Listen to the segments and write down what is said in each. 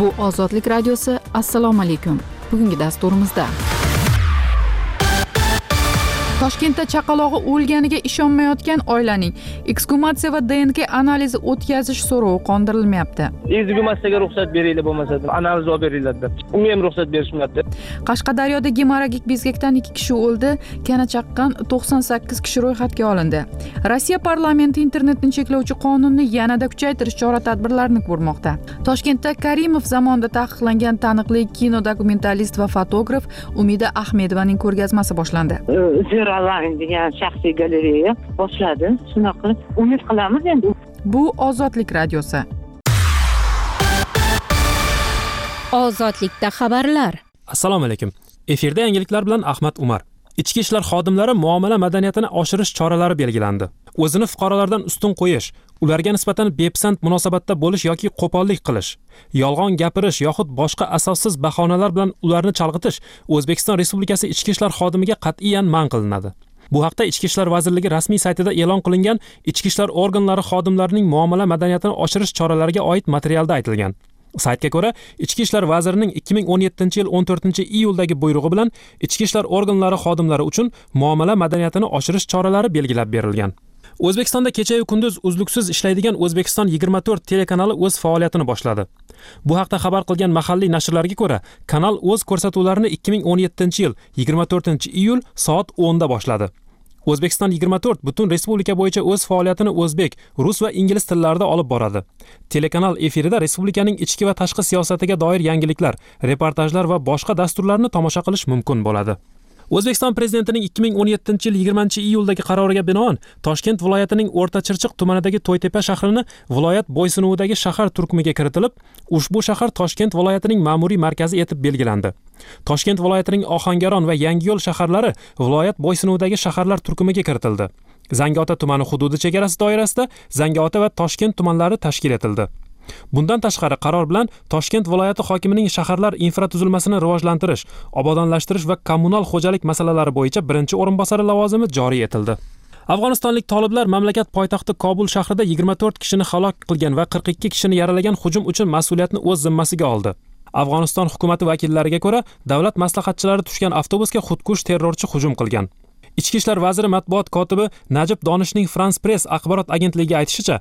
Bu Ozodlik radiosi. Assalomu alaykum. Bugungi dasturimizda Toshkentda chaqalog'i o'lganiga ishonmayotgan oilaning eksgumatsiya va DNK analizi o'tkazish so'rovi qondirilmayapti. Eksgumatsiyaga ruxsat beringlar, bo'lmasa analiz olib beringlar deb. Unga ham ruxsat berishmayapti. Qashqadaryoda gemorragik bezgakdan 2 kishi o'ldi, kana chaqqan 98 kishi ro'yxatga olindi. Rossiya parlamenti internetni cheklovchi qonunni yanada kuchaytirish chora-tadbirlarini ko'rmoqda. Toshkentda Karimov zamonida taqiqlangan taniqli kinodokumentalist va fotograf Umida Ahmedovaning ko'rgazmasi boshlandi. Online degan shaxsiy galereya boshladi. Shunaqa umid qilamiz endi. Bu Ozodlik radiosi. Ozodlikda xabarlar. Assalomu alaykum. Efirda yangiliklar bilan Ahmad Umar. Ichki ishlar xodimlari muomala madaniyatini oshirish choralari belgilandi. O'zini fuqarolardan ustun qo'yish, ularga nisbatan bepisand munosabatda bo'lish yoki qo'pollik qilish, yolg'on gapirish yoxud boshqa asossiz bahonalar bilan ularni chalg'itish O'zbekiston Respublikasi ichki ishlar xodimiga qat'iyan man qilinadi. Bu haqda Ichki ishlar vazirligi rasmiy saytida e'lon qilingan ichki ishlar organlari xodimlarining muomala madaniyatini oshirish choralariga oid materialda aytilgan. Saytga ko'ra, Ichki ishlar vazirining 2017-yil 14-iyuldagi buyrug'i bilan ichki ishlar organlari xodimlari uchun muomala madaniyatini oshirish choralari belgilab berilgan. O'zbekistonda kecha-yu kunduz uzluksiz ishlaydigan O'zbekiston 24 telekanali o'z faoliyatini boshladi. Bu haqda xabar qilgan mahalliy nashrlarga ko'ra, kanal o'z ko'rsatuvlarini 2017-yil 24-iyul soat 10 da boshladi. O'zbekiston 24 butun respublika bo'yicha o'z faoliyatini o'zbek, rus va ingliz tillarida olib boradi. Telekanal efirida respublikaning ichki va tashqi siyosatiga doir yangiliklar, reportajlar va boshqa dasturlarni tomosha qilish mumkin bo'ladi. O'zbekiston prezidentining 2017-yil 20-iyuldagi qaroriga binoan Toshkent viloyatining O'rta Chirchiq tumanidagi To'ytepa shahrini viloyat bo'ysunuvidagi shahar turkumiga kiritilib, ushbu shahar Toshkent viloyatining ma'muriy markazi etib belgilandi. Toshkent viloyatining Ohangaron va Yangiyo'l shaharlari viloyat bo'ysunuvidagi shaharlar turkumiga kiritildi. Zangiota tumani hududi chegarasi doirasida Zangiota va Toshkent tumanlari tashkil etildi. Bundan tashqari qaror bilan Toshkent viloyati hokimining shaharlar infratuzilmasini rivojlantirish, obodonlashtirish va kommunal xo'jalik masalalari bo'yicha birinchi o'rinbosari lavozimi joriy etildi. Afg'onistonlik toliblar mamlakat poytaxti Kobul shahrida 24 kishini halok qilgan va 42 kishini yaralagan hujum uchun mas'uliyatni o'z zimmasiga oldi. Afg'oniston hukumati vakillariga ko'ra, davlat maslahatchilari tushgan avtobusga xudkush terrorchi hujum qilgan. Ichki ishlar vaziri matbuot kotibi Najib Donishning France Press axborot agentligiga aytishicha,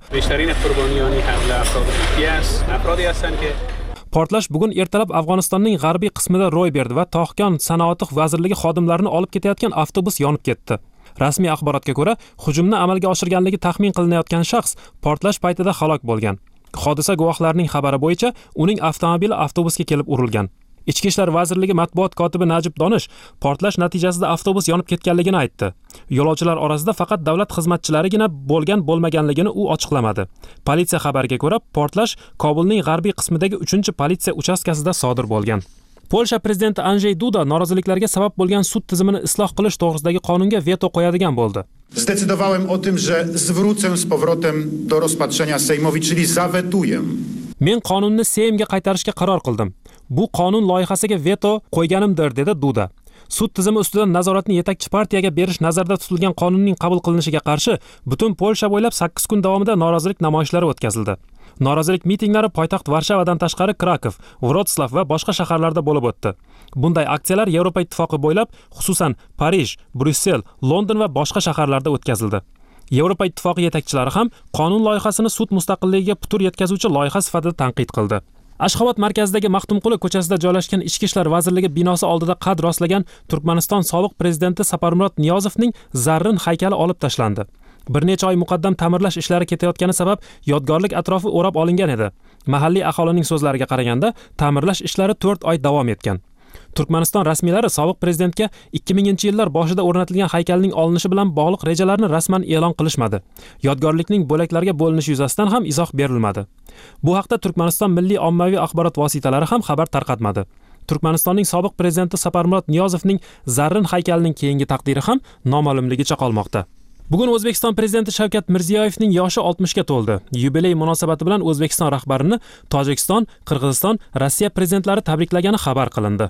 portlash bugun ertalab Afg'onistonning g'arbiy qismida ro'y berdi va Tohkon sanoat vazirligi xodimlarini olib ketayotgan avtobus yonib ketdi. Rasmiy axborotga ko'ra, hujumni amalga oshirganligi taxmin qilinayotgan shaxs portlash paytida halok bo'lgan. Hodisa guvohlarining xabari bo'yicha uning avtomobili avtobusga kelib urilgan. Ichki ishlar vazirligi matbuot kotibi Najib Donish portlash natijasida avtobus yonib ketganligini aytdi. Yo'lovchilar orasida faqat davlat xizmatchilarigina bo'lmaganligini u ochiqlamadi. Politsiya xabariga ko'ra, portlash Kobulning g'arbiy qismidagi 3-politsiya uchastkasida sodir bo'lgan. Polsha prezidenti Andrzej Duda noroziliklarga sabab bo'lgan sud tizimini isloh qilish to'g'risidagi qonunga veto qo'yadigan bo'ldi. Zdecydowałem o tym, że zwrócę z powrotem do rozpatrzenia Sejmowi, czyli zawetuję. Men qonunni Seymga qaytarishga qaror qildim. Bu qonun loyihasiga veto qo'yganimdir, dedi Duda. Sud tizimi ustidan nazoratni yetakchi partiyaga berish nazarda tutilgan qonunning qabul qilinishiga qarshi butun Polsha bo'ylab 8 kun davomida norozilik namoyishlari o'tkazildi. Norozilik mitinglari poytaxt Varshavadan tashqari Krakow, Vrotslav va boshqa shaharlarda bo'lib o'tdi. Bunday aksiyalar Yevropa ittifoqi bo'ylab, xususan Parij, Bryussel, London va boshqa shaharlarda o'tkazildi. Yevropa ittifoqi yetakchilari ham qonun loyihasini sud mustaqilligiga putur yetkazuvchi loyiha sifatida tanqid qildi. Ashxobod markazidagi Maxtumquli ko'chasida joylashgan Ichki ishlar vazirligi binosi oldida qad rostlagan Turkmaniston sobiq prezidenti Saparmurod Niyozovning zarrin haykali olib tashlandi. Bir necha oy muqaddam ta'mirlash ishlari ketayotgani sabab yodgorlik atrofi o'rab olingan edi. Mahalliy aholining so'zlariga qaraganda, ta'mirlash ishlari 4 oy davom etgan. Turkmaniston rasmiylari sobiq prezidentga 2000-yillar boshida o'rnatilgan haykalning olinishi bilan bog'liq rejalarni rasman e'lon qilishmadi. Yodgorlikning bo'laklarga bo'linishi yuzasidan ham izoh berilmadi. Bu haqda Turkmaniston milliy ommaviy axborot vositalari ham xabar tarqatmadi. Turkmanistonning sobiq prezidenti Saparmurod Niyozovning zarrin haykalining keyingi taqdiri ham noma'lumligicha qolmoqda. Bugun O'zbekiston prezidenti Shavkat Mirziyoyevning yoshi 60 ga to'ldi. Yubiley munosabati bilan O'zbekiston rahbarini Tojikiston, Qirg'iziston, Rossiya prezidentlari tabriklagani xabar qilindi.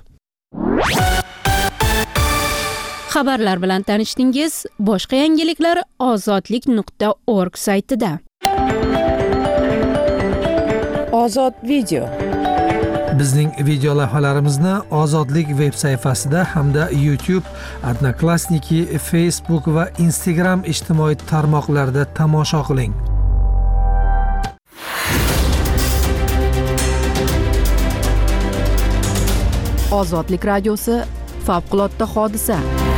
Xabarlar bilan tanishdingiz. Boshqa yangiliklar ozodlik.org saytida. Ozod video. Bizning video lavhalarimizni Ozodlik veb sayfasida hamda YouTube, Odnoklassniki, Facebook va Instagram ijtimoiy tarmoqlarida tomosha qiling. Ozodlik radiosi favqulodda hodisa.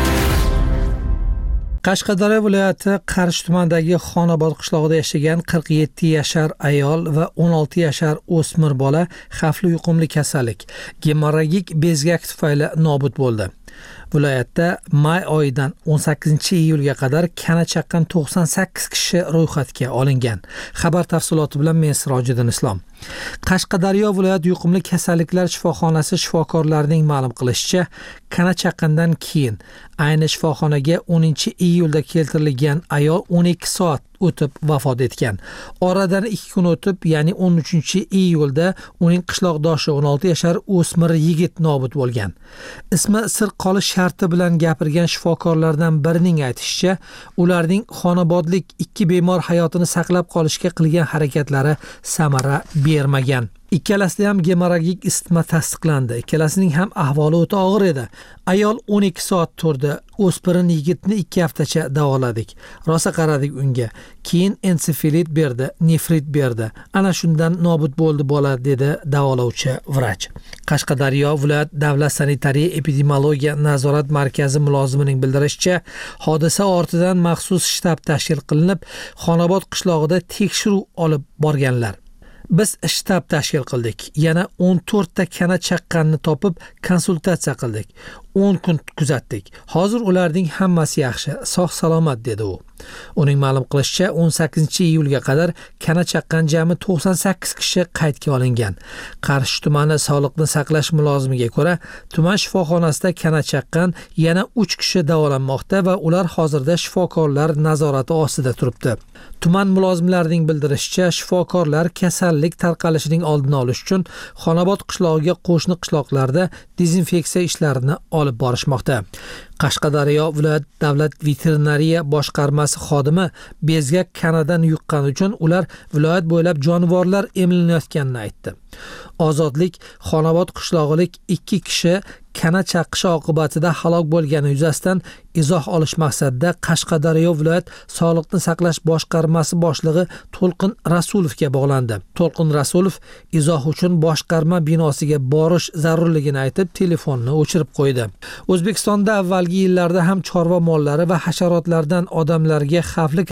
Qashqadaryo viloyati Qarshi tumanidagi Xonobod qishlog'ida yashagan 47 yashar ayol va 16 yashar o'smir bola xavfli yuqumli kasallik gemorragik bezgak tufayli nobud bo'ldi. Viloyatda may oyidan 18-iyulga qadar kana chaqqan 98 kishi ro'yxatga olingan. Xabar tafsiloti bilan men Sirojiddin Islom. Qashqadaryo viloyat yuqumli kasalliklar shifoxonasi shifokorlarining ma'lum qilishicha, kana chaqqandan keyin ayni shifoxonaga 10-iyulda keltirilgan ayol 12 soat o'tib vafot etgan. Oradan 2 kun o'tib, ya'ni 13-iyulda uning qishloqdoshi 16 yashar o'smir yigit nobud bo'lgan. Ismi sir qolish sharti bilan gapirgan shifokorlardan birining aytishicha, ularning Xonobodlik 2 bemor hayotini saqlab qolishga qilgan harakatlari samara bermagan. Ikkalasida ham gemorragik isitma tasdiqlandi. Ikkalasining ham ahvoli o'ta og'ir edi. Ayol 12 soat turdi. O'spirin yigitni 2 haftacha davoladik. Rosa qaradik unga. Keyin ensefalit berdi, nefrit berdi. Ana shundan nobud bo'ldi bola, dedi davolovchi vrach. Qashqadaryo viloyat davlat sanitariya epidemiologiya nazorat markazi mulozimining bildirishicha, hodisa ortidan maxsus shtab tashkil qilinib, Xonobod qishlog'ida tekshiruv olib borganlar. Biz shtab tashkil qildik. Yana 14 ta kana chaqqanni topib konsultatsiya qildik. 10 kun kuzatdik. Hozir ularning hammasi yaxshi, sog' salomat, dedi u. Uning ma'lum qilishicha, 18-iyulga qadar kana chaqqan jami 98 kishi qaydga olingan. Qarshi tumani sog'liqni saqlash mulozimiga ko'ra, tuman shifoxonasida kana chaqqan yana 3 kishi davolanmoqda va ular hozirda shifokorlar nazorati ostida turibdi. Tuman mulozimlarining bildirishicha, shifokorlar kasallik tarqalishining oldini olish uchun Xonobod qishlog'iga qo'shni qishloqlarda dezinfeksiya ishlarini olib borishmoqda. Qashqadaryo viloyat davlat veterinariya boshqarmasi xodimi bezgak kanadan yuqqani uchun ular viloyat bo'ylab jonivorlar emlanayotganini aytdi. Ozodlik Xonobod qishlog'ilik 2 kishi kana chaqqishi oqibatida halok bo'lgani yuzasidan izoh olish maqsadida Qashqadaryo viloyat sog'liqni saqlash boshqarmasi boshlig'i To'lqin Rasulovga bog'landi. To'lqin Rasulov izoh uchun boshqarma binosiga borish zarurligini aytib, telefonni o'chirib qo'ydi. O'zbekistonda avvalgi yillarda ham chorva mollari va hasharotlardan odamlarga xavfli